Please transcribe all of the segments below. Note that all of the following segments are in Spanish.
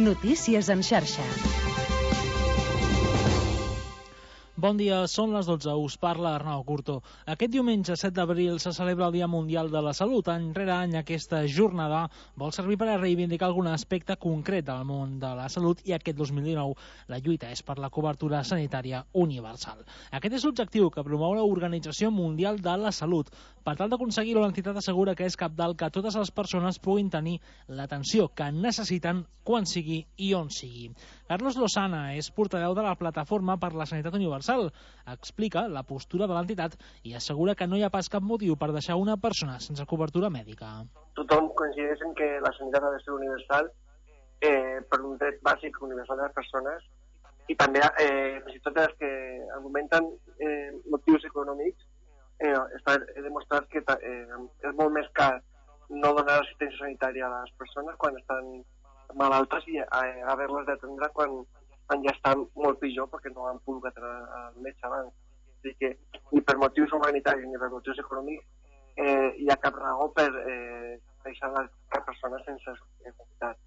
Notícies en xarxa. Bon dia, són les 12, us parla Arnau Curto. Aquest diumenge 7 d'abril se celebra el Dia Mundial de la Salut. Any rere any aquesta jornada vol servir per a reivindicar algun aspecte concret del món de la salut i aquest 2019 la lluita és per la cobertura sanitària universal. Aquest és l'objectiu que promou l'Organització Mundial de la Salut. Per tal d'aconseguir-ho, l'entitat assegura que és cabdal que totes les persones puguin tenir l'atenció que necessiten quan sigui i on sigui. Carlos Lozana és portaveu de la Plataforma per la Sanitat Universal. Explica la postura de l'entitat i assegura que no hi ha pas cap motiu per deixar una persona sense cobertura mèdica. Tothom coincideix en que la sanitat ha de ser universal per un dret bàsic universal de les persones i també fins i tot els que argumenten motius econòmics està demostrat que és molt més car no donar assistència sanitària a les persones quan estan malaltes i haver-les d'atendre quan ja estan molt pitjor perquè no han pogut atendre al metge abans. O sigui que ni per motius humanitaris ni per motius econòmics hi ha cap raó per deixar cap persona sense necessitat.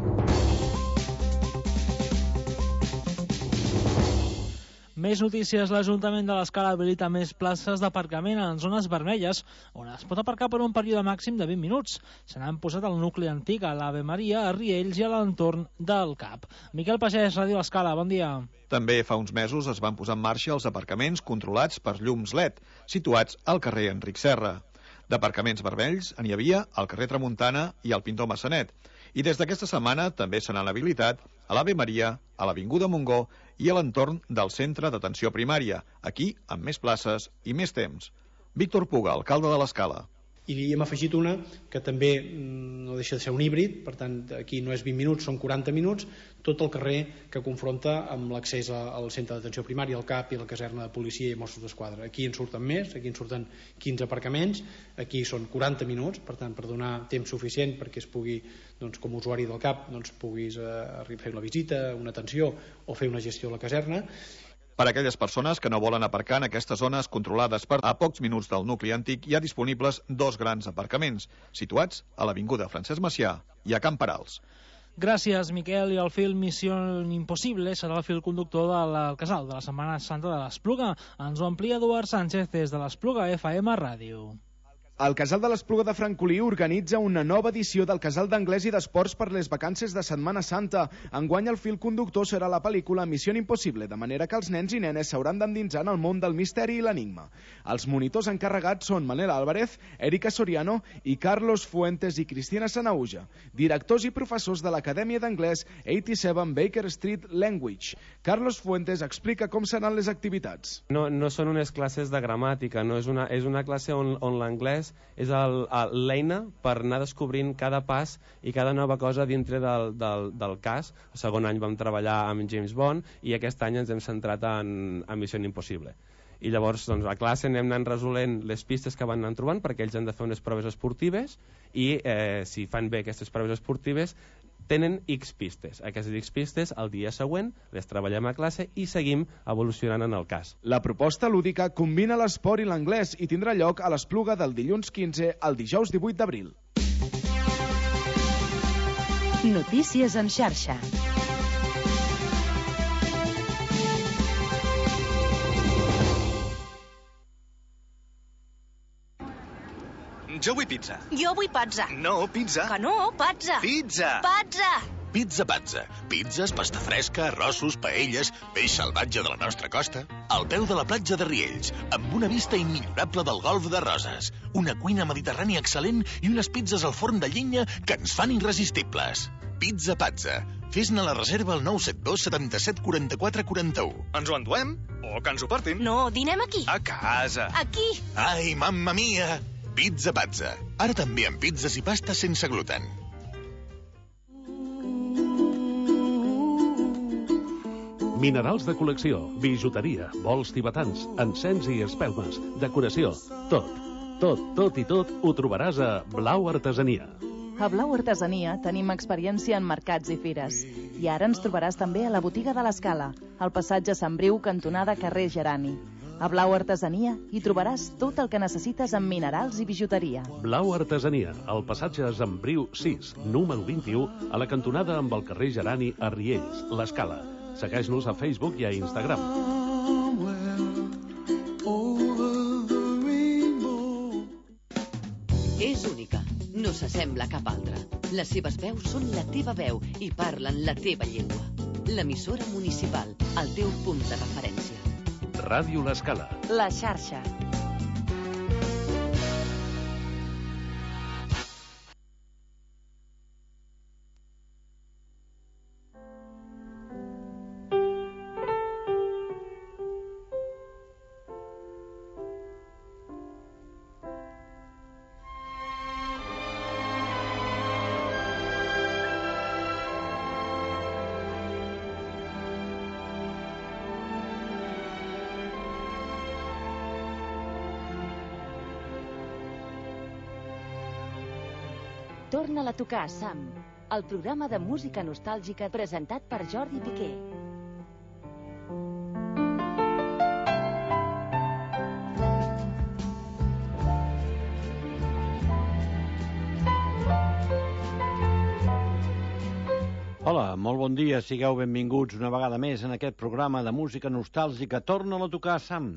Més notícies. L'Ajuntament de l'Escala habilita més places d'aparcament en zones vermelles, on es pot aparcar per un període màxim de 20 minuts. Se n'han posat al nucli antic, a l'Ave Maria, a Riells i a l'entorn del CAP. Miquel Pagès, Ràdio L'Escala, bon dia. També fa uns mesos es van posar en marxa els aparcaments controlats per llums LED, situats al carrer Enric Serra. D'aparcaments vermells n'hi havia al carrer Tramuntana i al Pintor Massanet. I des d'aquesta setmana també se n'han habilitat a l'Ave Maria, a l'Avinguda Montgó i a l'entorn del centre d'atenció primària, aquí amb més places i més temps. Víctor Puga, alcalde de l'Escala. I hem afegit una que també no deixa de ser un híbrid, per tant aquí no és 20 minuts, són 40 minuts, tot el carrer que confronta amb l'accés al centre d'atenció primària, al CAP i la caserna de policia i Mossos d'Esquadra. Aquí en surten més, aquí en surten 15 aparcaments, aquí són 40 minuts, per tant per donar temps suficient perquè es pugui, doncs, com a usuari del CAP, doncs, puguis fer una visita, una atenció o fer una gestió a la caserna. Per a aquelles persones que no volen aparcar en aquestes zones controlades per a pocs minuts del nucli antic, hi ha disponibles dos grans aparcaments, situats a l'Avinguda Francesc Macià i a Can Perals. Gràcies, Miquel. I el film Missió Impossible serà el fil conductor del Casal de la Setmana Santa de l'Espluga. Ens ho amplia Eduard Sánchez des de l'Espluga FM Ràdio. El Casal de l'Espluga de Francolí organitza una nova edició del Casal d'Anglès i d'Esports per les vacances de Setmana Santa. Enguany el fil conductor serà la pel·lícula Missió Impossible, de manera que els nens i nenes s'hauran d'endinsar en el món del misteri i l'enigma. Els monitors encarregats són Manel Álvarez, Erika Soriano i Carlos Fuentes i Cristina Sanauja, directors i professors de l'Acadèmia d'Anglès 87 Baker Street Language. Carlos Fuentes explica com seran les activitats. No són unes classes de gramàtica, no és una classe on l'anglès és l'eina per anar descobrint cada pas i cada nova cosa dintre del cas. El segon any vam treballar amb James Bond i aquest any ens hem centrat en Missió Impossible. I llavors, doncs, a classe anem anant resolent les pistes que van anant trobant perquè ells han de fer unes proves esportives i si fan bé aquestes proves esportives tenen X pistes. Aquestes X pistes el dia següent les treballem a classe i seguim evolucionant en el cas. La proposta lúdica combina l'esport i l'anglès i tindrà lloc a l'Espluga del dilluns 15 al dijous 18 d'abril. Notícies en xarxa. Jo vull pizza. Jo vull pazza. No, pizza. Que no, pazza. Pizza. Pazza. Pizza Pazza. Pizzas, pasta fresca, arrossos, paelles, peix salvatge de la nostra costa. Al peu de la platja de Riells, amb una vista immillorable del golf de Roses. Una cuina mediterrània excel·lent i unes pizzas al forn de llenya que ens fan irresistibles. Pizza Pazza. Fes-ne la reserva al 972 77 44 41. Ens ho enduem? O que ens ho portin? No, dinem aquí. A casa. Aquí. Ai, mamma mia! Pizza Pazza. Ara també amb pizzas i pastes sense gluten. Minerals de col·lecció, bijuteria, bols tibetans, encens i espelmes, decoració, tot ho trobaràs a Blau Artesania. A Blau Artesania tenim experiència en mercats i fires. I ara ens trobaràs també a la botiga de l'Escala, al passatge Sant Briu, cantonada carrer Gerani. A Blau Artesania hi trobaràs tot el que necessites en minerals i bijuteria. Blau Artesania, al passatge Zambriu 6, número 21, a la cantonada amb el carrer Gerani a Riells, l'Escala. Segueix-nos a Facebook i a Instagram. És única, no s'assembla a cap altra. Les seves veus són la teva veu i parlen la teva llengua. L'emissora municipal, el teu punt de referència. Ràdio L'Escala. La xarxa. Torna-la a tocar, Sam, el programa de música nostàlgica presentat per Jordi Piqué. Hola, molt bon dia, sigueu benvinguts una vegada més en aquest programa de música nostàlgica. Torna-la a tocar, Sam.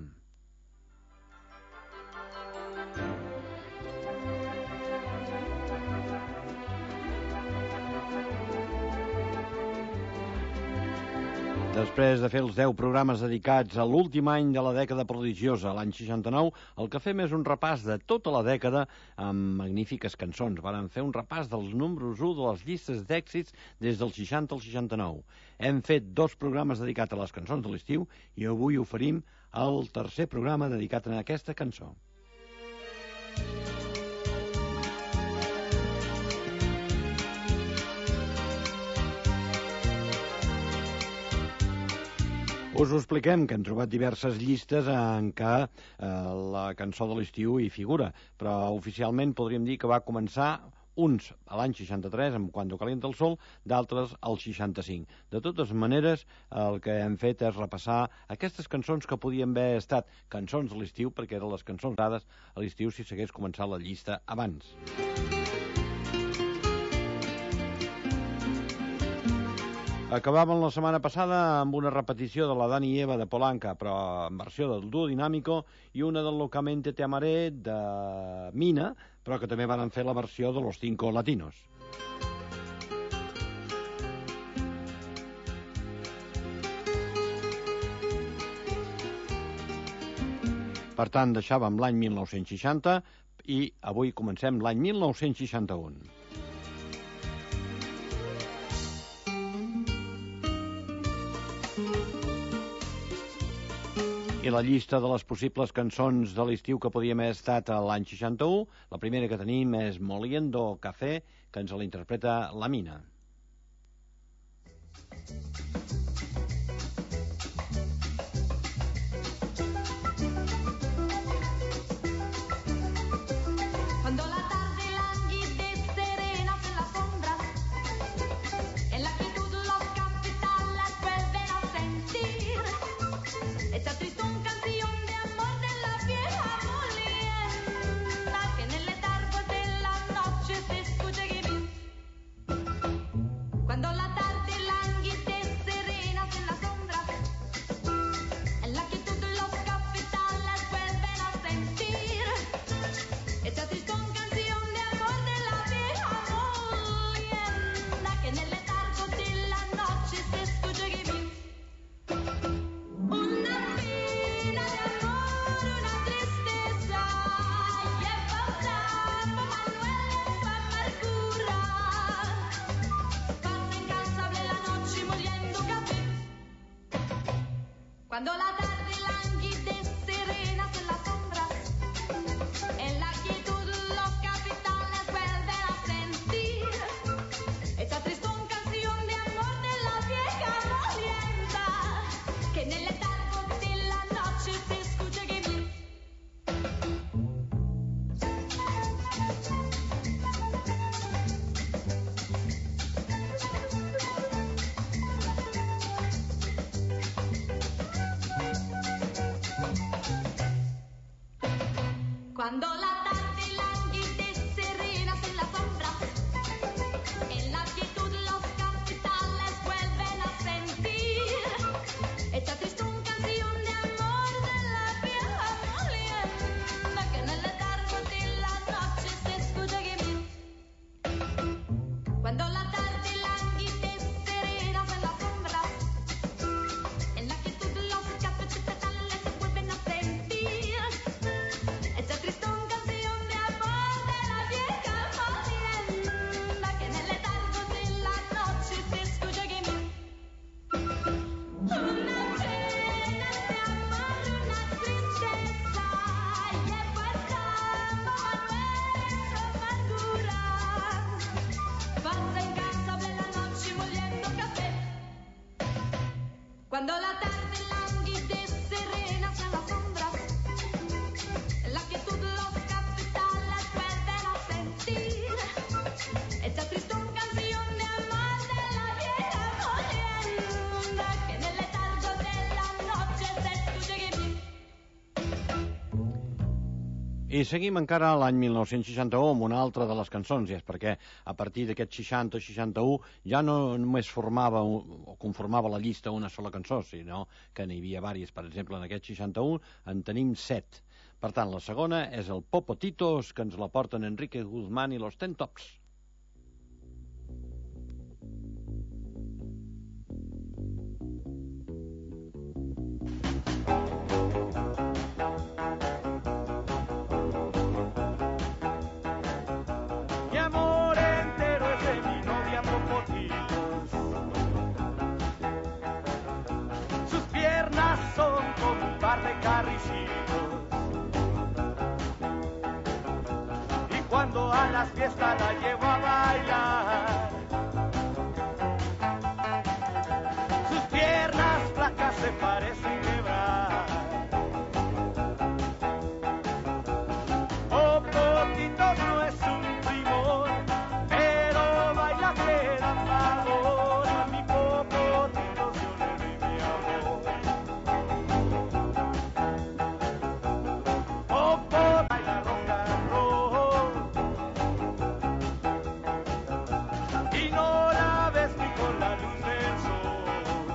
Després de fer els 10 programes dedicats a l'últim any de la dècada prodigiosa, l'any 69, el que fem és un repàs de tota la dècada amb magnífiques cançons. Varen fer un repàs dels números 1 de les llistes d'èxits des del 60 al 69. Hem fet 2 programes dedicats a les cançons de l'estiu i avui oferim el tercer programa dedicat a aquesta cançó. Us ho expliquem, que hem trobat diverses llistes en què la cançó de l'estiu hi figura, però oficialment podríem dir que va començar uns a l'any 63, amb Cuando calienta el sol, d'altres al 65. De totes maneres, el que hem fet és repassar aquestes cançons que podien haver estat cançons de l'estiu, perquè eren les cançons dades a l'estiu si s'hagués començat la llista abans. Acabàvem la setmana passada amb una repetició de la Dani i Eva de Polanca, però en versió del Dúo Dinámico, i una del Locamente te amaré de Mina, però que també van fer la versió de Los Cinco Latinos. Per tant, deixàvem l'any 1960 i avui comencem l'any 1961. I la llista de les possibles cançons de l'estiu que podíem haver estat a l'any 61, la primera que tenim és Moliendo Café, que ens l'interpreta la Mina. Cuando la tarde languidece serenas en las sombras, en la quietud los capitanes vuelven a sentir esa tristón canción de amor de la vieja molienda, que en el letargo de la noche se escucha gemir. Cuando la tarde languidece serenas en la sombra, en la quietud los capitales vuelven a sentir esta triste canción de amor de la vieja molienda que en el letargo de la noche se escucha gemir. Cuando la tarde languidece serenas en la sombra, en la quietud los capitales vuelven a sentir esta triste canción de amor de la vieja molienda que en el letargo de la noche se escucha gemir. Una pena de amor, una tristeza lleva el campo a nuestra amargura. Pasa en casa de la noche moliendo café. Cuando la tarde languidece serenas en las sombras, en la quietud los capitales vuelven a sentir esta triste canción de amor de la vieja molienda que en el letargo de la noche se escucha gemir. I seguim encara a l'any 1961 amb una altra de les cançons, i és perquè a partir d'aquest 60-61 ja no només formava o conformava la llista una sola cançó, sinó que n'hi havia diverses. Per exemple, en aquest 61 en tenim 7. Per tant, la segona és el Popotitos, que ens la porten Enrique Guzmán i los Ten Tops. Mi amor entero es de mi novia Popotitos. Sus piernas son como un par de carricitos. Y cuando a las fiestas la llevo a bailar, sus piernas flacas se parecen quebrar. Popotitos no es un primor, pero baila que da favor. A mi Popotitos yo le doy mi amor. Popo baila rock and roll y no la ves ni con la luz del sol.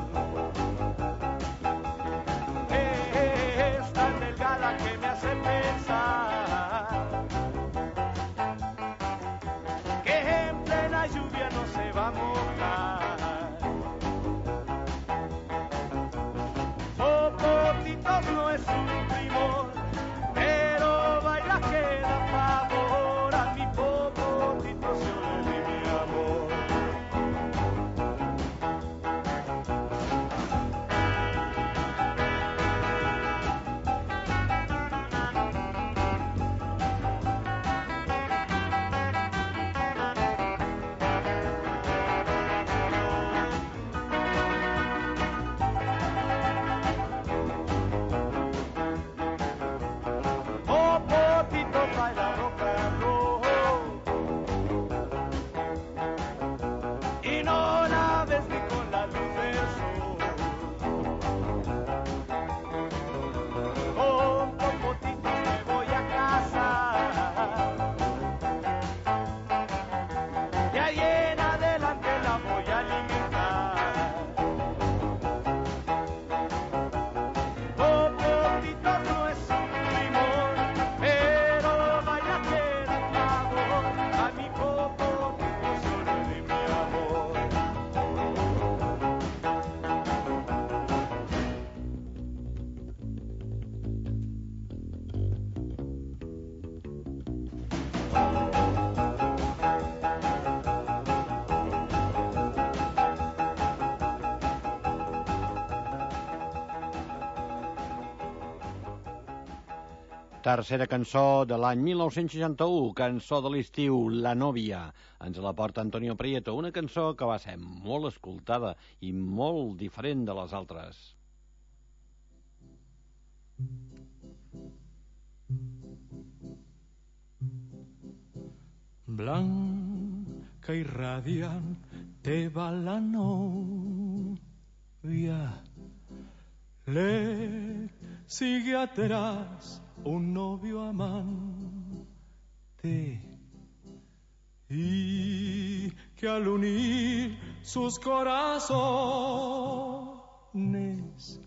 Es tan delgada que me hace pensar que en plena lluvia no se va a mojar. Popotitos no es un primor, pero baila que da favor. A mi Popotitos yo le doy mi amor. Popotitos baila rock and roll y no la ves ni con la luz del sol. Con Popotitos me voy a casa y ahí en adelante la voy a alimentar. Popotitos no es un primor, pero vaya que da favor. A mi Popotitos yo le doy mi amor. Tercera cançó de l'any 1961, cançó de l'estiu, La Novia. Ens la porta Antonio Prieto, una cançó que va ser molt escoltada i molt diferent de les altres. Blanca y radiante va la novia, le sigue atrás un novio amante, y que al unir sus corazones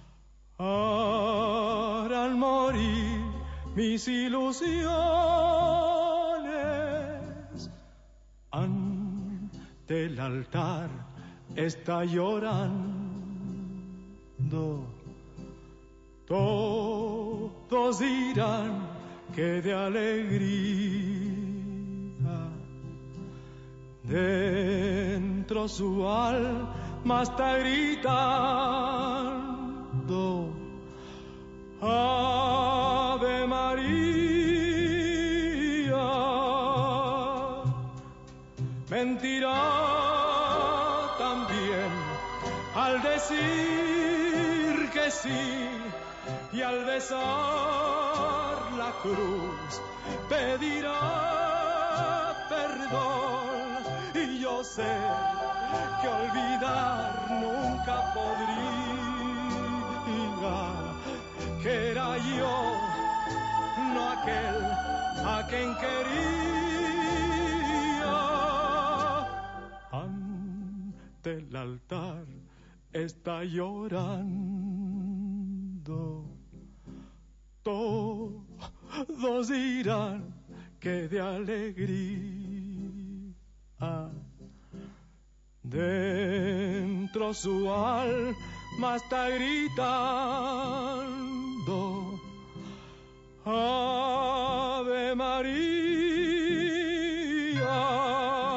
harán morir mis ilusiones. Ante el altar está llorando, todos dirán que de alegría. Dentro su alma está gritando, Ave María. Mentirá también al decir que sí, y al besar la cruz pedirá perdón. Y yo sé que olvidar nunca podría, que era yo, no aquel a quien quería. Ante el altar está llorando, todos dirán que de alegría. Dentro su alma está gritando, Ave María.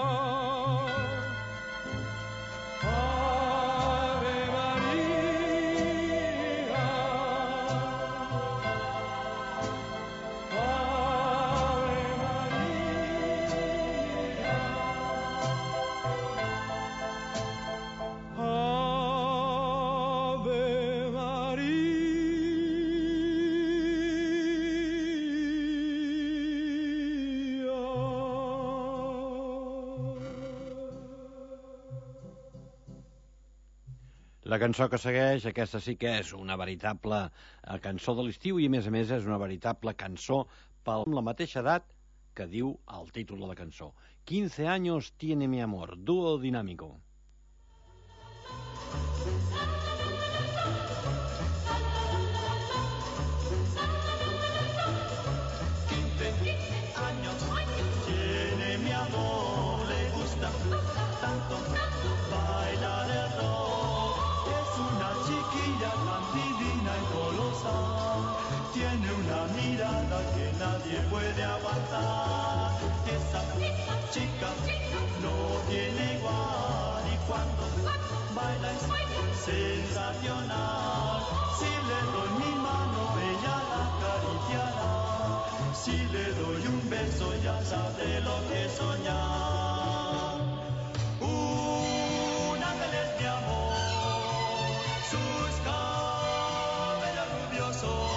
La cançó que segueix, aquesta sí que és una veritable cançó de l'estiu i, a més, és una veritable cançó amb la mateixa edat que diu el títol de la cançó. 15 años tiene mi amor, dúo dinámico. Tiene una mirada que nadie puede aguantar. Esa chica no tiene igual, y cuando baila es sensacional. Si le doy mi mano, ella la acariciará. Si le doy un beso, ya sabe lo que es soñar. Un ángel es mi amor, sus cabellos rubiosos,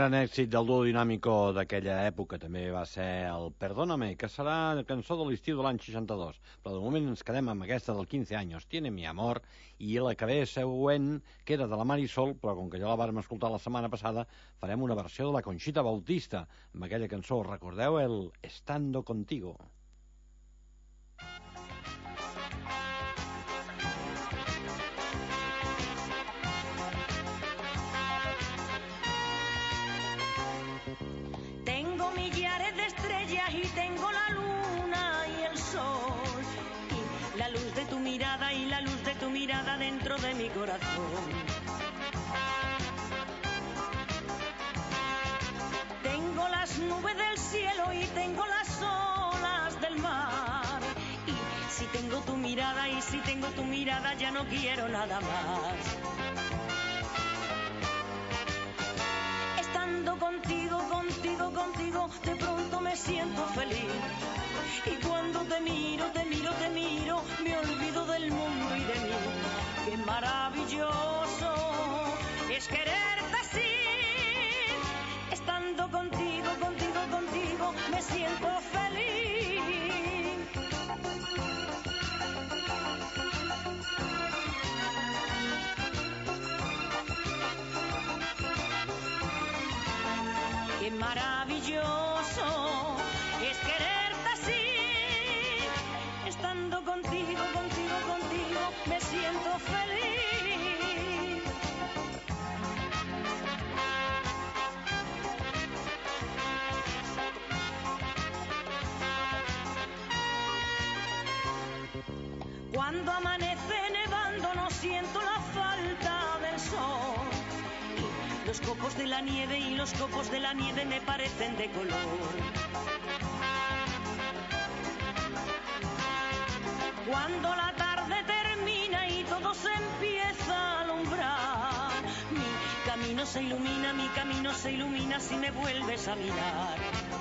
gran èxit del duo dinàmico d'aquella època també va ser el Perdóname, que serà la cançó de l'estiu de l'any 62. Però de moment ens quedem amb aquesta del 15 anys, Tiene mi amor, i la que ve següent, que era de la Marisol, però com que ja la vàrem escoltar la setmana passada, farem una versió de la Conxita Bautista, amb aquella cançó, recordeu el Estando Contigo. Tengo millares de estrellas y tengo la luna y el sol y la luz de tu mirada y la luz de tu mirada dentro de mi corazón. Tengo las nubes del cielo y tengo las olas del mar y si tengo tu mirada y si tengo tu mirada ya no quiero nada más. Estando contigo, contigo, contigo, de pronto me siento feliz. Y cuando te miro, te miro, te miro, me olvido del mundo y de mí. Qué maravilloso es quererte así. Estando contigo, contigo, contigo, me siento feliz. Qué maravilloso es quererte así. Estando contigo, contigo, contigo, me siento feliz. Cuando amanece nevando no siento la falta del sol. Los copos de la nieve y los copos de la nieve me parecen de color. Cuando la tarde termina y todo se empieza a alumbrar, mi camino se ilumina si me vuelves a mirar.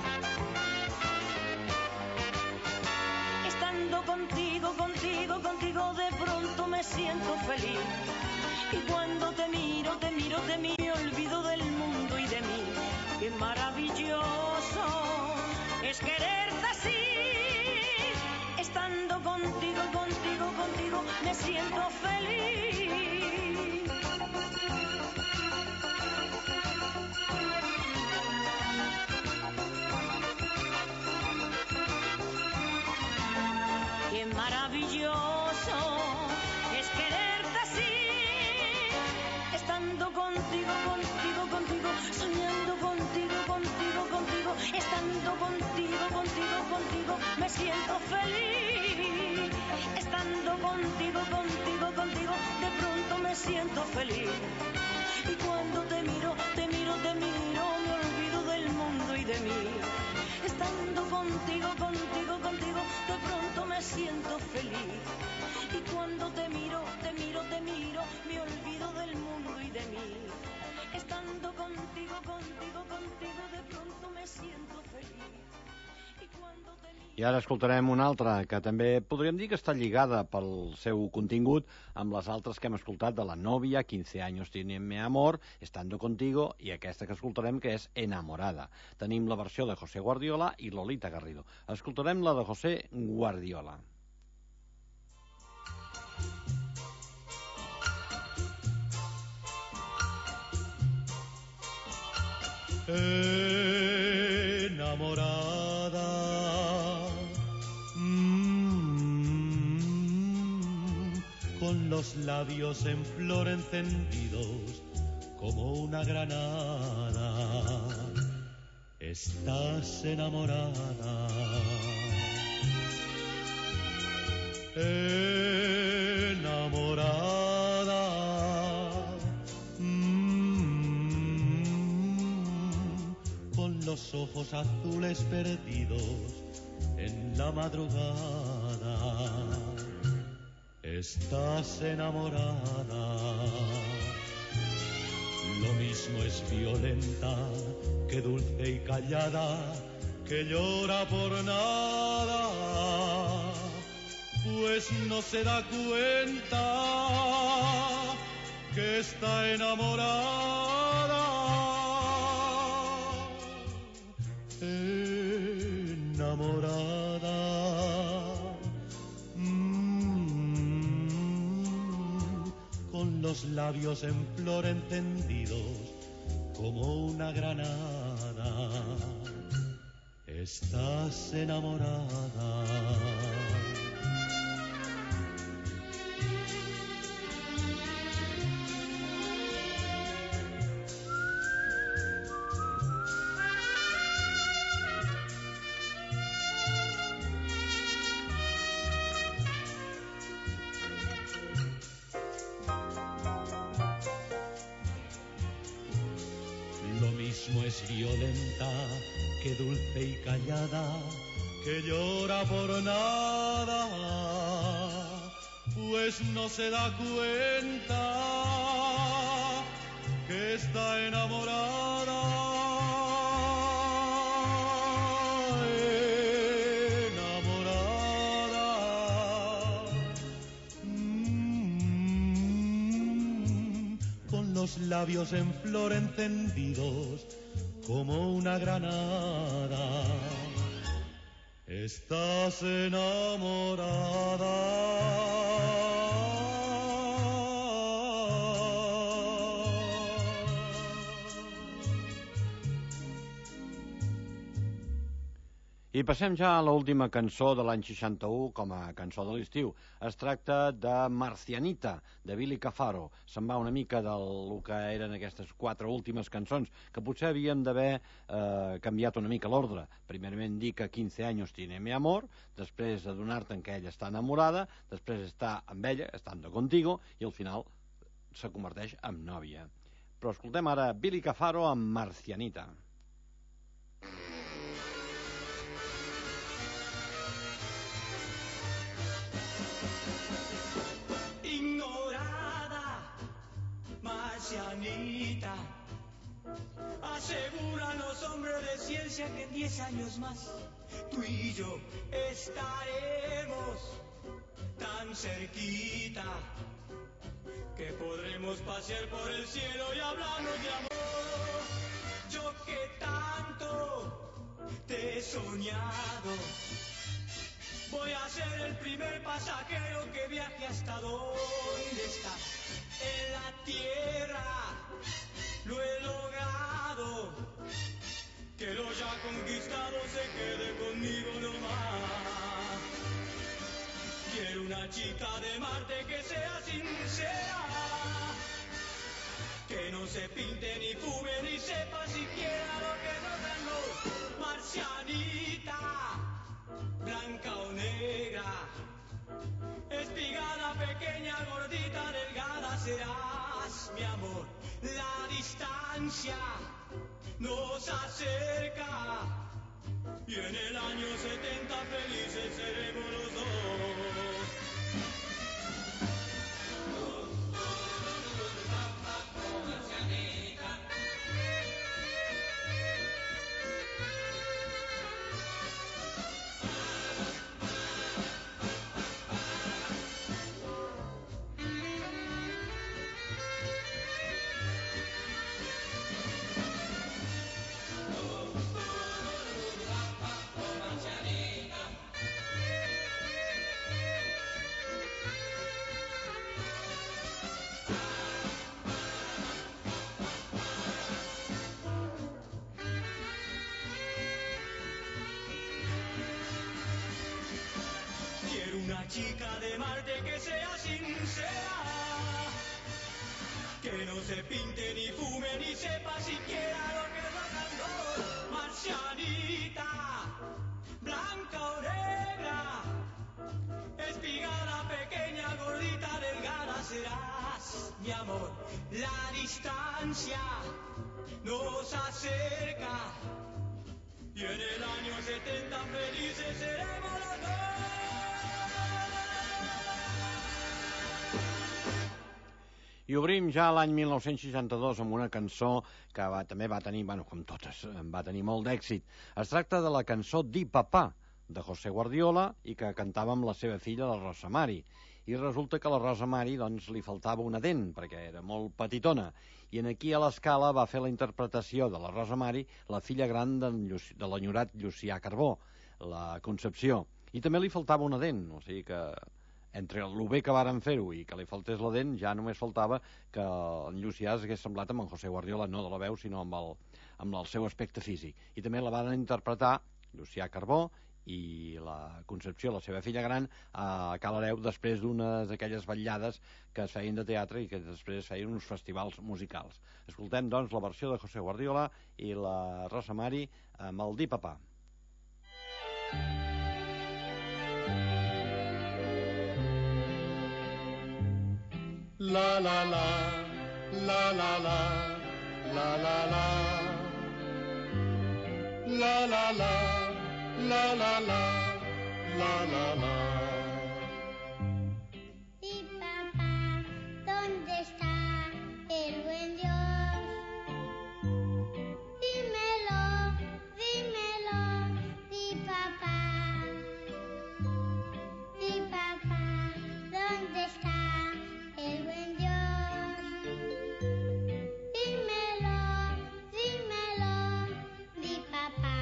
Estando contigo, contigo, contigo, de pronto me siento feliz. Y cuando te miro, te miro, te miro, me olvido del mundo y de mí. Qué maravilloso es quererte así. Estando contigo, contigo, contigo, me siento feliz. Qué maravilloso es quererte así. Estando contigo, contigo, contigo, soñando contigo, contigo, contigo, estando contigo, contigo, contigo, me siento feliz. Estando contigo, contigo, contigo, de pronto me siento feliz. Y cuando te miro, te miro, te miro, me olvido del mundo y de mí. Estando contigo, contigo, contigo, de pronto me siento feliz. Y cuando te miro, te miro, te miro, me olvido del mundo y de mí. Estando contigo, contigo, contigo, de pronto me siento feliz. I ara escoltarem una altra que també podríem dir que està lligada pel seu contingut amb les altres que hem escoltat de La novia, 15 años tiene mi amor, Estando contigo, i aquesta que escoltarem que és Enamorada. Tenim la versió de José Guardiola i Lolita Garrido. Escoltarem la de José Guardiola. Enamorada, con los labios en flor encendidos como una granada, estás enamorada. Enamorada, con los ojos azules perdidos en la madrugada, estás enamorada. Lo mismo es violenta que dulce y callada, que llora por nada, pues no se da cuenta que está enamorada. con los labios en flor encendidos como una granada. Estás enamorada. Lo mismo es violenta que dulce y callada, que llora por nada, pues no se da cuenta que está enamorada. Con los labios en flor encendidos como una granada, estás enamorada. I passem ja a l'última cançó de l'any 61 com a cançó de l'estiu. Es tracta de Marcianita, de Billy Cafaro. Se'n va una mica del que eren aquestes 4 últimes cançons, que potser havíem d'haver canviat una mica l'ordre. Primerament dir que 15 anys tiene mi amor, després adonar-te que ella està enamorada, després està amb ella, estando contigo, i al final se converteix en nòvia. Però escoltem ara Billy Cafaro amb Marcianita. Marcianita, aseguran los hombres de ciencia que en 10 años más tú y yo estaremos tan cerquita que podremos pasear por el cielo y hablarnos de amor. Yo que tanto te he soñado, voy a ser el primer pasajero que viaje hasta donde estás. En la tierra lo he logrado, que lo ya conquistado se quede conmigo nomás. Quiero una chica de Marte que sea sincera, que no se pinte ni fume ni sepa siquiera lo que no tengo. Marcianita, blanca o negra, espigada, pequeña, gordita, delgada, serás mi amor. La distancia nos acerca y en el año 70 felices seremos los dos. Chica de Marte que sea sincera, que no se pinte ni fume ni sepa siquiera lo que es rock and roll. Marcianita, blanca o negra, espigada, pequeña, gordita, delgada, serás mi amor. La distancia nos acerca y en el año 70 felices seremos los dos. I obrim ja l'any 1962 amb una cançó que també va tenir, bueno, com totes, va tenir molt d'èxit. Es tracta de la cançó Di Papà, de José Guardiola, i que cantava amb la seva filla, la Rosa Mari. I resulta que a la Rosa Mari doncs, li faltava una dent, perquè era molt petitona. I en aquí a l'Escala va fer la interpretació de la Rosa Mari la filla gran de l'enyorat Llucià Carbó, la Concepció. I també li faltava una dent, o sigui que entre el bé que varen fer-ho i que li faltés la dent, ja només faltava que en Llucià hagués semblat amb en José Guardiola, no de la veu, sinó amb el seu aspecte físic. I també la van interpretar Llucià Carbó i la Concepció, la seva filla gran, a Cala Hereu, després d'unes d'aquelles vetllades que es feien de teatre i que després feien uns festivals musicals. Escoltem, doncs, la versió de José Guardiola i la Rosa Mari amb el Di Papà. La la la, la la la, la la la, la la la, la la la, la la la. Y papá, ¿dónde está el buen Dios? Dímelo, dímelo, di papá. Di papá, ¿dónde está el buen Dios? Dímelo, dímelo, di papá.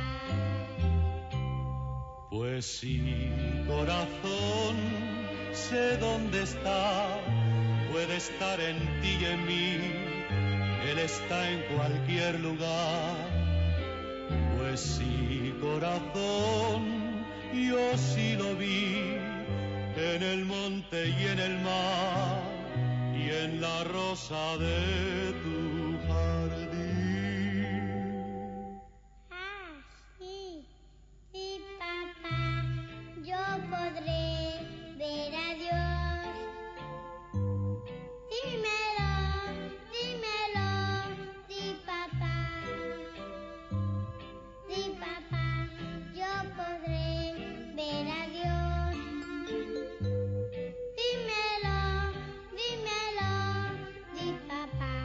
Pues sí, corazón, sé dónde está. Puede estar en ti y en mí. Él está en cualquier lugar. Pues sí, corazón, yo sí lo vi. En el monte y en el mar. Y en la rosa de tu jardín. Ah, sí, sí, papá, yo podré ver a Dios. Dímelo, dímelo, di papá. Di papá, yo podré ver a Dios. Dímelo, dímelo, di papá.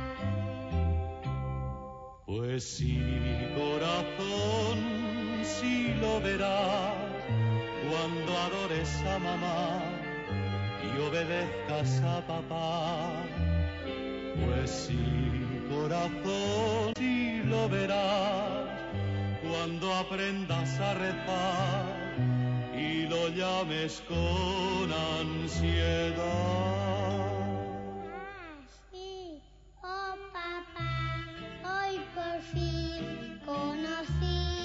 Pues sí, corazón, sí lo verás cuando adores a mamá y obedezcas a papá. Pues sí, corazón, sí lo verás cuando aprendas a rezar y lo llames con ansiedad. Sí, oh papá, hoy por fin conocí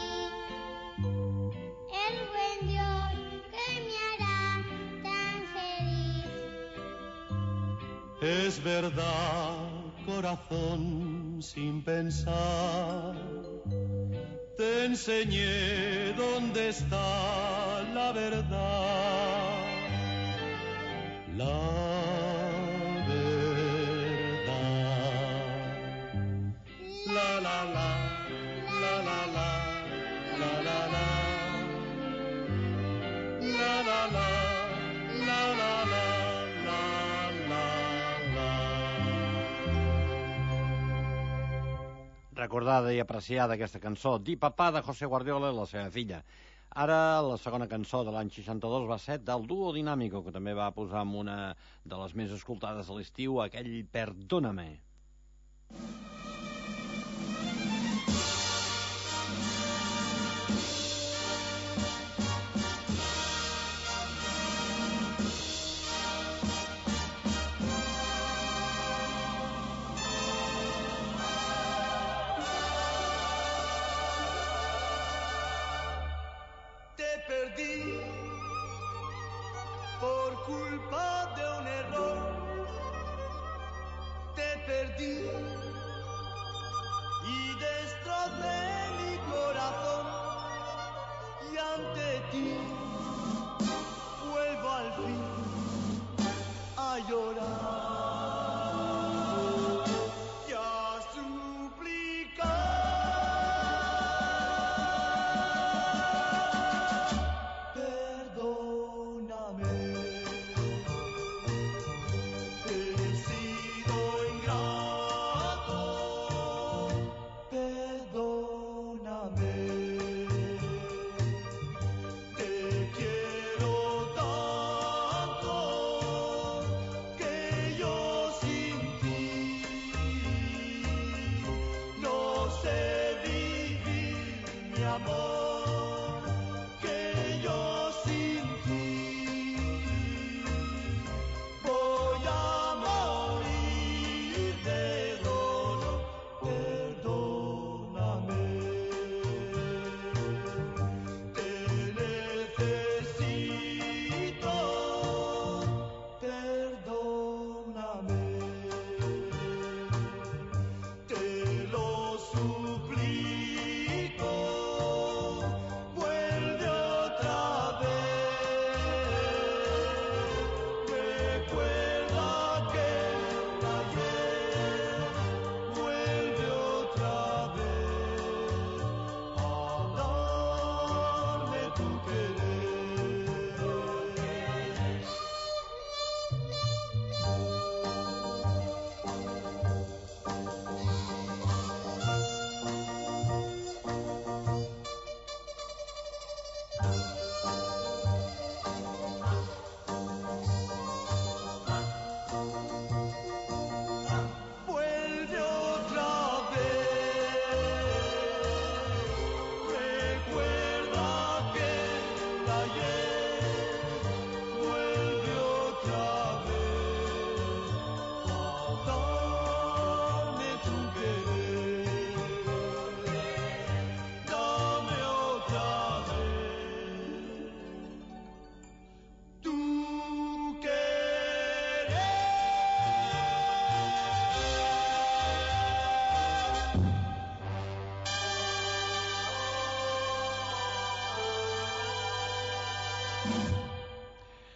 el buen Dios que me hará tan feliz. Es verdad, corazón, sin pensar, te enseñé dónde está la verdad. La verdad. La la la, la la la, la la la. La la la, la la la, la la la. Recordada i apreciada aquesta cançó, Di Papà, de José Guardiola i la seva filla. Ara, la segona cançó de l'any 62 va ser del Dúo Dinámico, que també va posar amb una de les més escoltades a l'estiu, aquell Perdóname. Perdí por culpa de un error. Te perdí y destrocé mi corazón. Y ante ti vuelvo al fin a llorar. Y a suplicar. Que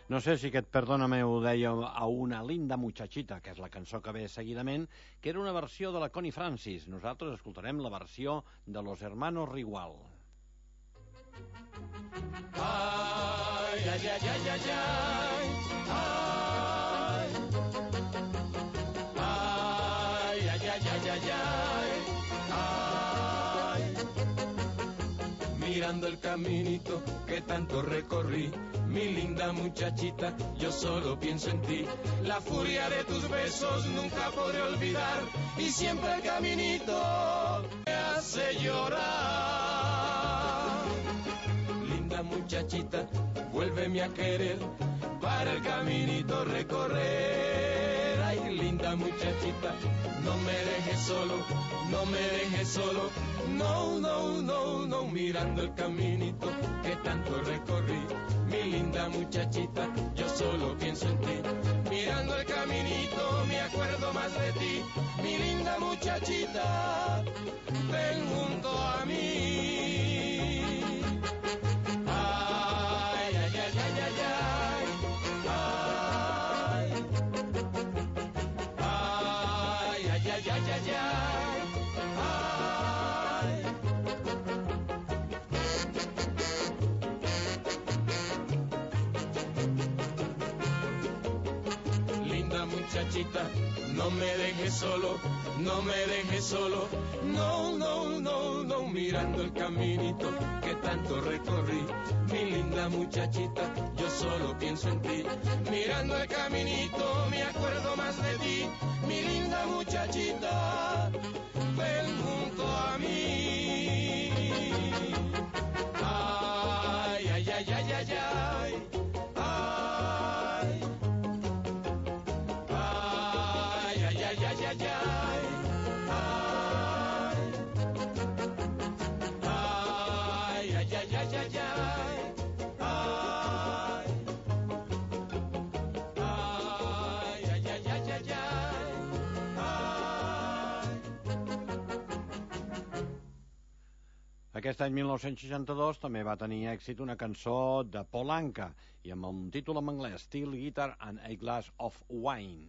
No sé si aquest Perdóname ho deia a una linda muchachita, que és la cançó que ve seguidament, que era una versió de la Connie Francis. Nosaltres escoltarem la versió de Los Hermanos Rigual. Ay, ay, ay, ay, ay, ay, ay, ay, ay, ay, ay, ay, ay. Mirando el caminito que tanto recorrí, mi linda muchachita, yo solo pienso en ti. La furia de tus besos nunca podré olvidar, y siempre el caminito me hace llorar. Linda muchachita, vuélveme a querer para el caminito recorrer. Ay, linda muchachita, no me dejes solo, no me dejes solo. No, no, no, no, mirando el caminito que tanto recorrí. Mi linda muchachita, yo solo pienso en ti. Mirando el caminito me acuerdo más de ti. Mi linda muchachita, ven junto a mí. Ay, ay, ay, ay, ay, ay, ay, ay, ay, ay, ay, ay, ay. Muchachita, no me dejes solo, no me dejes solo. No, no, no, no, mirando el caminito que tanto recorrí. Mi linda muchachita, yo solo pienso en ti. Mirando el caminito me acuerdo más de ti. Mi linda muchachita, ven junto a mí. Ay, ay, ay, ay, ay, ay. Aquest any 1962 també va tenir èxit una cançó de Paul Anka i amb un títol en anglès, Steel Guitar and a Glass of Wine.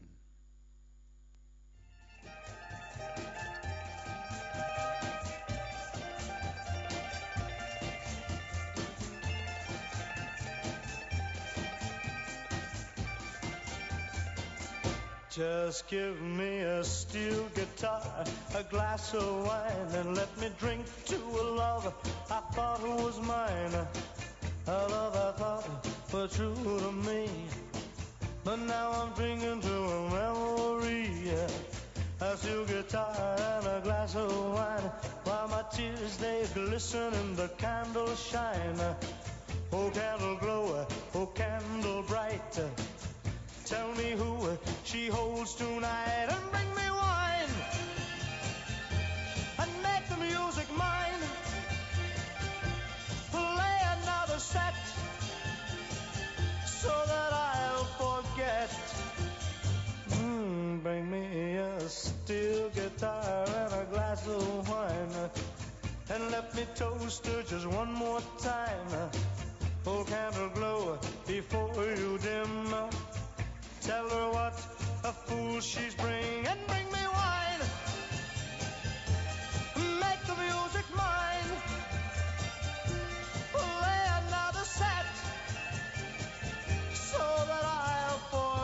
Just give me a steel guitar, a glass of wine, and let me drink to a love I thought was mine. A love I thought was true to me, but now I'm drinking to a memory. A steel guitar and a glass of wine, while my tears they glisten and the candles shine. Oh candle glow, oh candle bright, tell me who she holds tonight, and bring me wine and make the music mine. Play another set so that I'll forget. Bring me a steel guitar and a glass of wine, and let me toast her just one more time. Oh candle glow before you dim, tell her what a fool she's bring, and bring me wine, make the music mine. Play another set so that I'll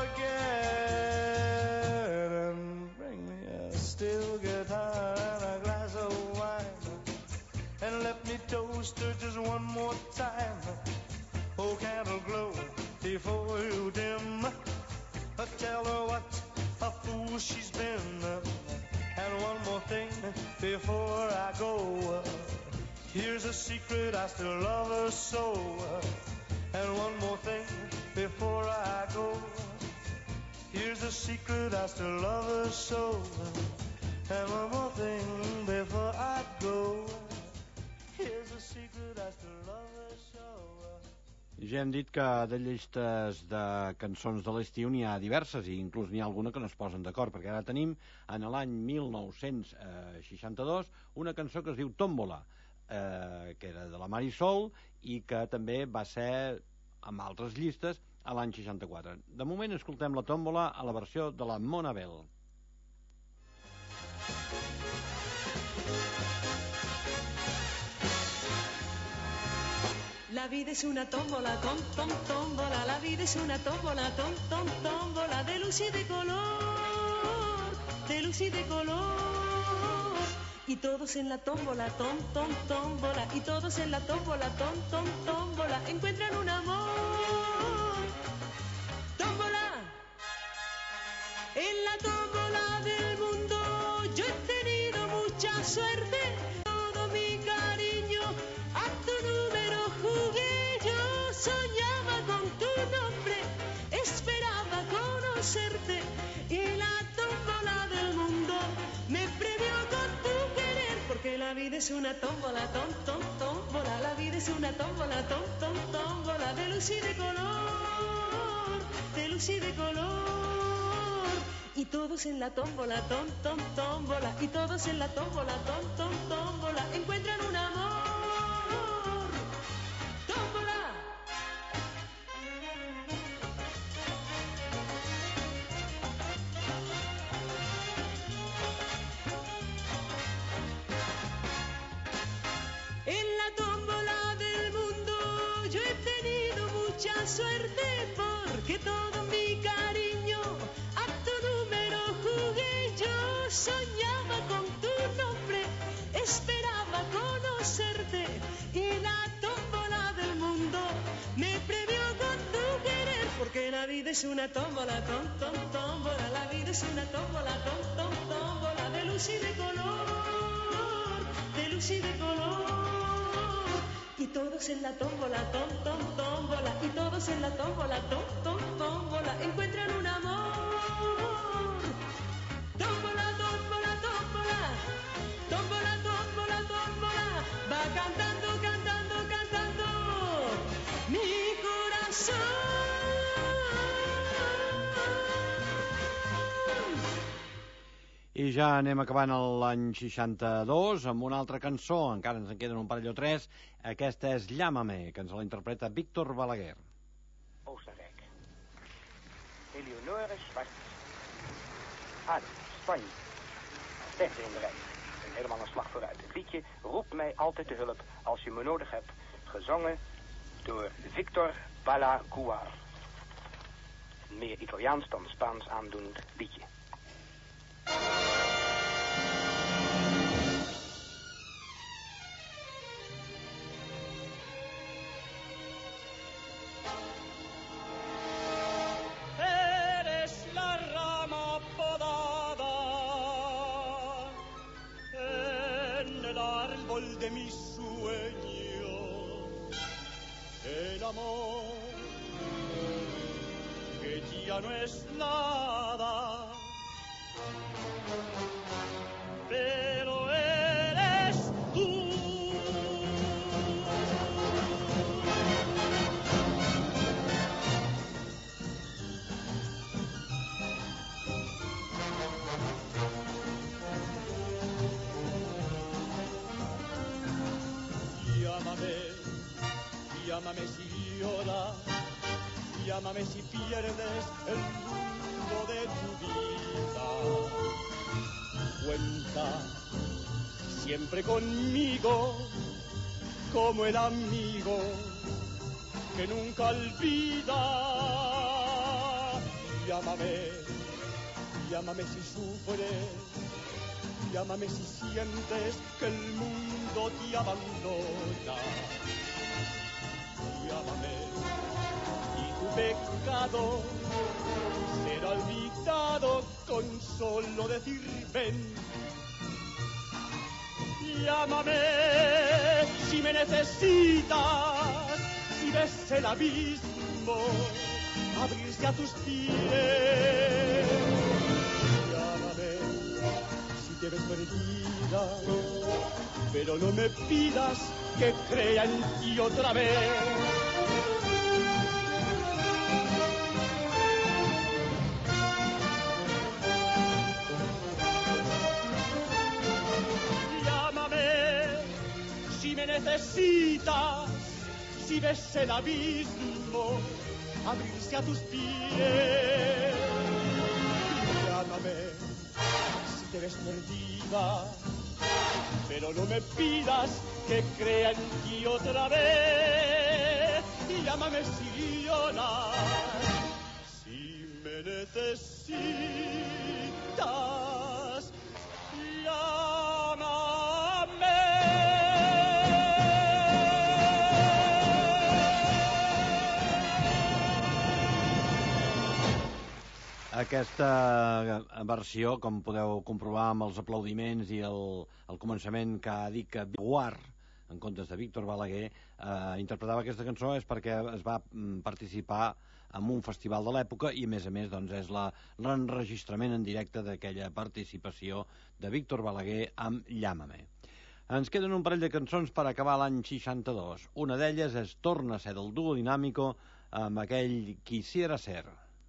forget, and bring me a steel guitar and a glass of wine, and let me toast her just one more time. Oh candle glow before you dim, tell her what a fool she's been. And one more thing before I go, here's a secret, I still love her so. And one more thing before I go, here's a secret, I still love her so. And one more thing before I go, here's a secret, I still love her so. Ja hem dit que de llistes de cançons de l'estiu n'hi ha diverses, i inclús n'hi ha alguna que no es posen d'acord, perquè ara tenim en l'any 1962 una cançó que es diu Tómbola, que era de la Marisol i que també va ser, amb altres llistes, a l'any 64. De moment escoltem la tòmbola a la versió de la Mona Bell. La vida es una tómbola, tómbola. La vida es una tómbola, tómbola. De luz y de color, de luz y de color. Y todos en la tómbola, tómbola. Y todos en la tómbola, tómbola. Encuentran un amor. Tómbola. En la tómbola del mundo yo he tenido mucha suerte. Todo mi cariño a tu número jugué. Yo soñaba con tu nombre, esperaba conocerte. Y la tómbola del mundo me premió con tu querer. Porque la vida es una tómbola, tómbola. La vida es una tómbola, tómbola. De luz y de color, de luz y de color. Y todos en la tómbola, tómbola. Y todos en la tómbola, tómbola. Encuentran un amor. Tómbola. En la tómbola del mundo yo he tenido mucha suerte. Porque todo mi cariño a tu número jugué. Yo soñaba con tu nombre, esperaba conocerte. Y la tómbola del mundo me premió con tu querer. Porque la vida es una tómbola, tómbola. La vida es una tómbola, tómbola. De luz y de color, de luz y de color. Y todos en la tómbola, tómbola. Y todos en la tómbola, tómbola. Encuentran un amor. Tómbola, tómbola, tómbola. Tómbola, tómbola, tómbola. Va cantando, cantando, cantando mi corazón. I ja anem acabant l'any 62 amb una altra cançó, encara ens en queden un parell o tres. Aquesta és Llámame, que ens la interpreta Víctor Balaguer. Oostenrijk. Eleonore Schwartz. Adem, Spanje. Sterkte in de rij. Helemaal een slag vooruit. Het liedje Roep mij altijd te hulp als je me nodig hebt. Gezongen door Victor Balaguer. Een meer Italiaans dan Spaans aandoend liedje. Eres la rama podada en el árbol de mis sueños, el amor que ya no es nada, pero eres tú. Llámame, llámame si lloras, llámame si pierdes el mundo de tu vida. Cuenta siempre conmigo como el amigo que nunca olvida. Llámame, llámame si sufres, llámame si sientes que el mundo te abandona. Llámame y tu pecado será olvidado con solo decir ven. Llámame si me necesitas, si ves el abismo abrirse a tus pies. Llámame si te ves perdida, pero no me pidas que crea en ti otra vez. Si me necesitas, si ves el abismo abrirse a tus pies. Llámame si te ves perdida, pero no me pidas que crea en ti otra vez. Y llámame si lloras, si me necesitas, llámame. Aquesta versió, com podeu comprovar amb els aplaudiments i el començament que ha dit que Guar, en comptes de Víctor Balaguer, interpretava aquesta cançó és perquè es va participar en un festival de l'època i, a més, doncs, és l'enregistrament en directe d'aquella participació de Víctor Balaguer amb Llámame. Ens queden un parell de cançons per acabar l'any 62. Una d'elles és Torna a ser del Dúo Dinámico amb aquell Quisiera ser.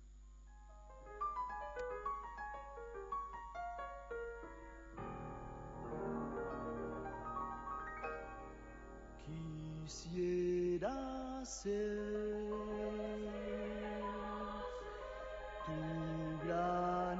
Quisiera ser tu gran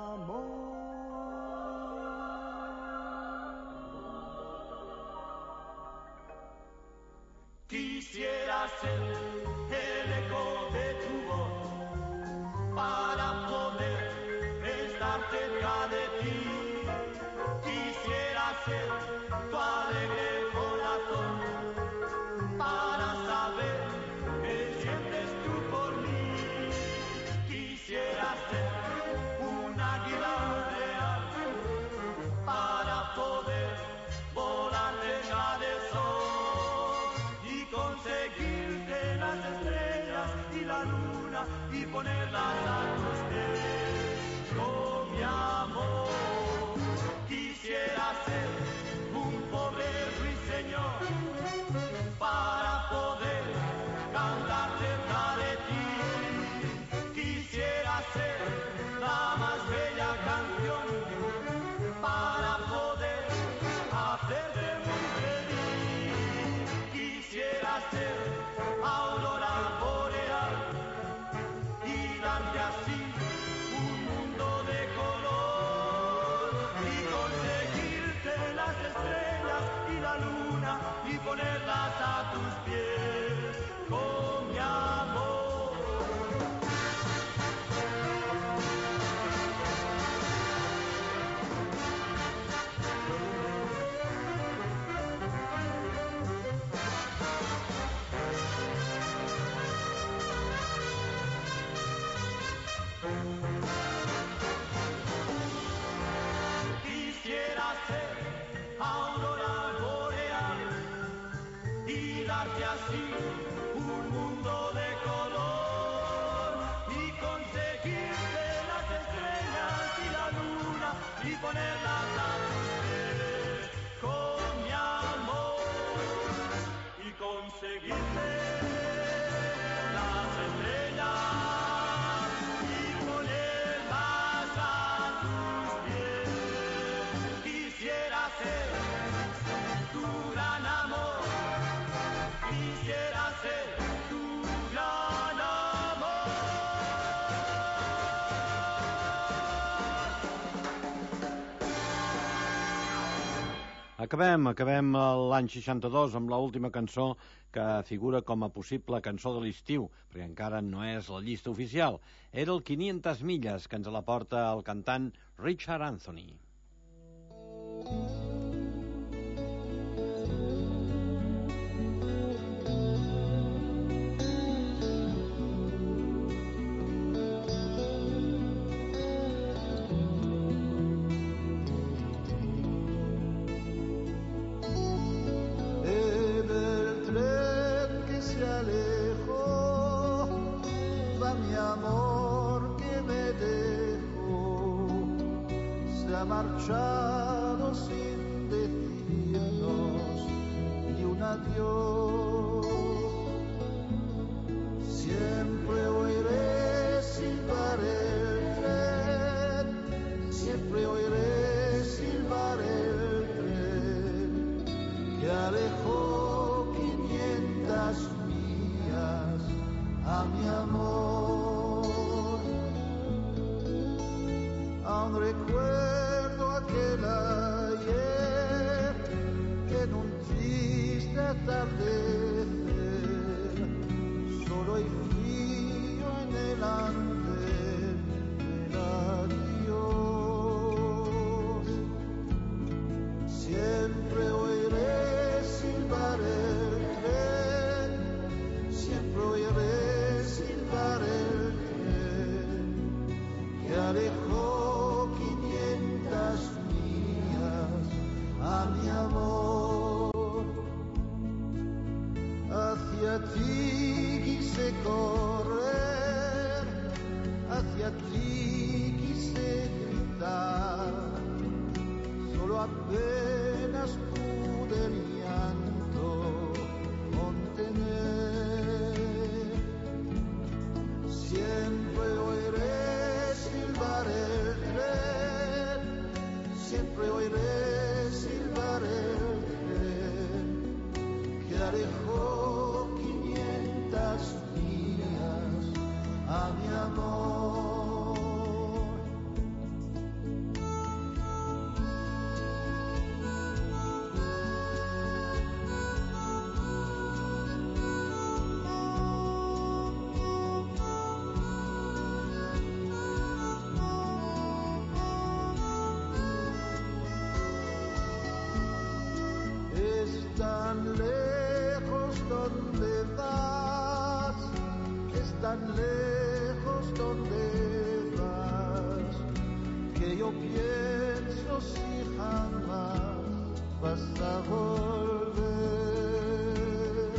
amor. Quisiera ser el eco de tu voz para poder estar cerca de ti. Quisiera ser tu alegre corazón para saber que sientes tú por mí. Quisiera ser un águila real para poder volar cerca del sol y conseguirte las estrellas y la luna y ponerlas a tus pies. Con mi amor quisiera ser un pobre ruiseñor para poder cantar cerca de ti. Quisiera ser la más bella canción para poder hacerte muy feliz. Quisiera ser aurora boreal y darte así un mundo de color y conseguirte las estrellas y la luna y ponerlas a tus pies con mi amor. Quisiera ser aurora boreal y darte así un mundo de color y conseguirte las estrellas y la luna y ponerlas a tus pies con mi amor y conseguirte las estrellas y ponerlas a tus pies. Quisiera ser tu gran amor. Quisiera ser tu gran amor. Acabem l'any 62 amb l'última cançó que figura com a possible cançó de l'estiu, perquè encara no és la llista oficial. Era el 500 milles, que ens la porta el cantant Richard Anthony. Marchado sin decirnos ni un adiós. Siempre oiré silbar el tren, siempre oiré silbar el tren que alejó 500 millas a mi amor. atardecer, solo hay frío en el andén del adiós. Siempre oiré silbar el tren, siempre oiré silbar el tren que alejó 500 millas a mi amor. Hacia ti quise correr, hacia ti quise gritar, solo apenas pude el llanto contener. Siempre oiré silbar el tren, siempre oiré silbar el tren que alejó 500 millas a mi amor. Es tan lejos donde vas, es tan lejos donde vas, que yo pienso si jamás vas a volver.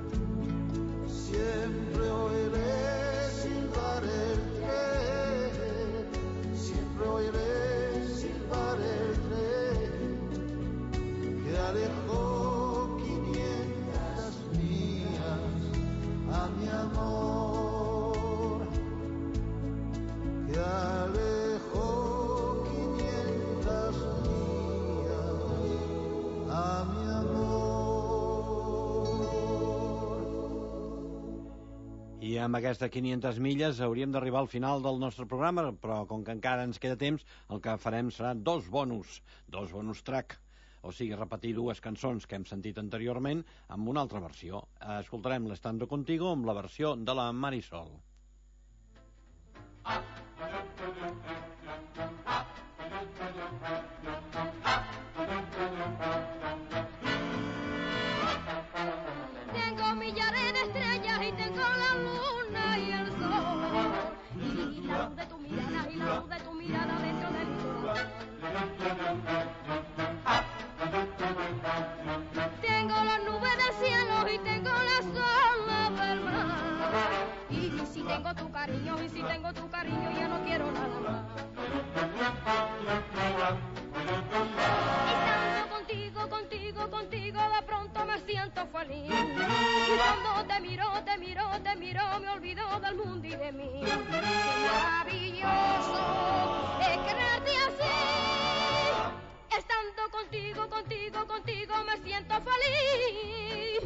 Siempre oiré silbar el tren, siempre oiré silbar el tren que alejó 500 millas a mi amor, que alejó 500 millas a mi amor. I amb aquestes 500 milles hauríem d'arribar al final del nostre programa, però com que encara ens queda temps, el que farem serà dos bonus track. O sigui, repetir dues cançons que hem sentit anteriorment amb una altra versió. Escoltarem l'Estando Contigo amb la versió de la Marisol. Tengo millares de estrellas y tengo la luna y el sol, y la luz de tu mirada, y la luz de tu mirada dentro de mi corazón. Tengo las nubes del cielo y tengo las olas del mar, y si tengo tu cariño, y si tengo tu cariño, ya no quiero nada más. Estando contigo, contigo, contigo, de pronto me siento feliz. Y cuando te miro, te miro, te miro, me olvido del mundo y de mí. Qué maravilloso es quererte así. Estando contigo, contigo, contigo, me siento feliz.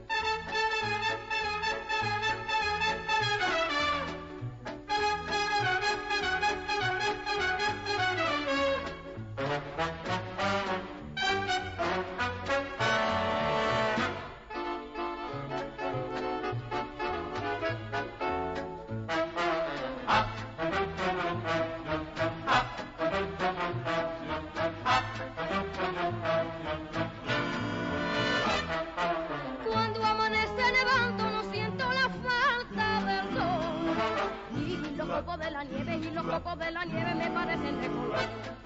Cuando amanece nevando no siento la falta del sol, y los copos de la nieve, y los copos de la nieve me parecen de color.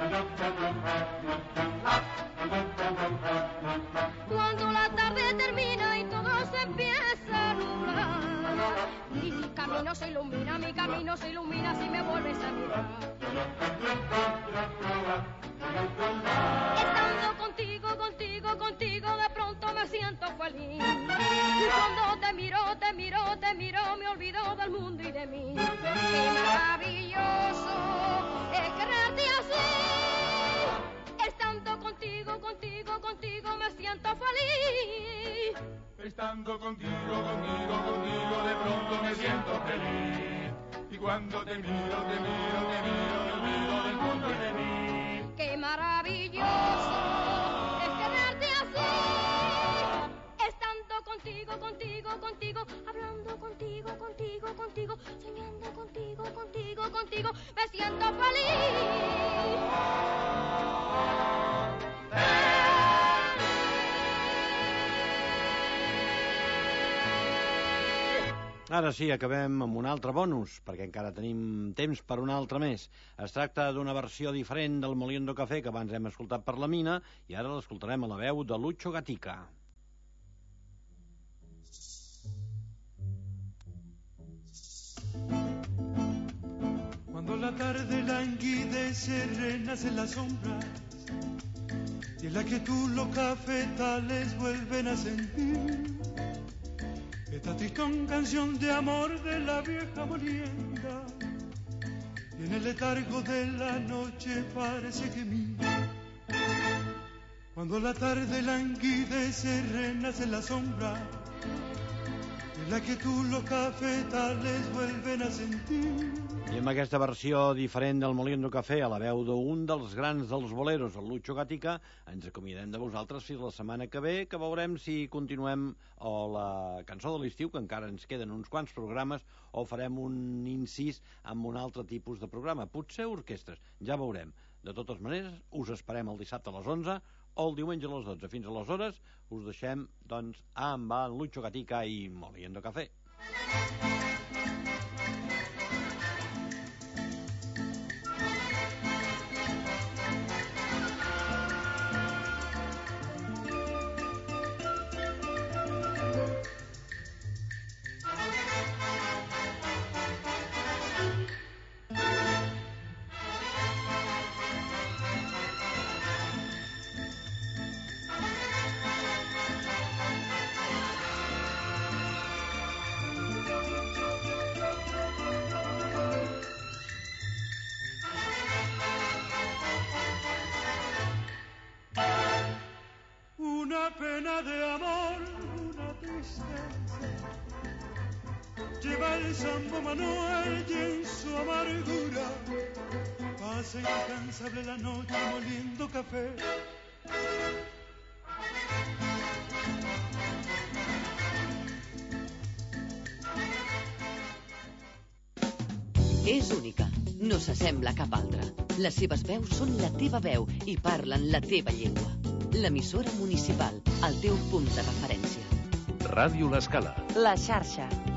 Cuando la tarde termina y todo se empieza a nublar, mi camino se ilumina, mi camino se ilumina si me vuelves a mirar. Estando contigo, contigo, contigo, de pronto me siento feliz. Y cuando te miro, te miro, te miro, me olvido del mundo y de mí. Qué maravilloso es quererte así. Estando contigo, contigo, contigo, me siento feliz. Estando contigo, contigo, contigo, de pronto me siento feliz. Y cuando te miro, te miro, te miro, me olvido del mundo y de mí. Qué maravilloso es quererte así. Estando Ara sí, acabem amb un altre bonus, perquè encara tenim temps per un altre més. Es tracta d'una versió diferent del Moliendo Café que abans hem escoltat per la Mina i ara l'escoltarem a la veu de Lucho Gatica. Cuando la tarde languidece, renace las sombras y en la quietud los cafetales vuelven a sentir esta tristón canción de amor de la vieja molienda, y en el letargo de la noche parece que mira. Cuando la tarde languidece, renace la sombra, en la quietud los cafetales vuelven a sentir. I amb aquesta versió diferent del Moliendo Café a la veu d'un dels grans dels boleros, el Lucho Gatica, ens acomiadem de vosaltres fins la setmana que ve, que veurem si continuem o la cançó de l'estiu, que encara ens queden uns quants programes, o farem un incís amb un altre tipus de programa, potser orquestres, ja veurem. De totes maneres, us esperem el dissabte a les 11 o el diumenge a les 12. Fins aleshores us deixem, doncs, amb el Lucho Gatica i Moliendo Café. Una pena de amor, una tristeza, lleva el Sambo Manuel y en su amargura pasa incansable la noche moliendo café. És única, no s'assembla a cap altra. Les seves veus són la teva veu i parlen la teva llengua. L'emissora municipal, el teu punt de referència. Ràdio L'Escala. La xarxa.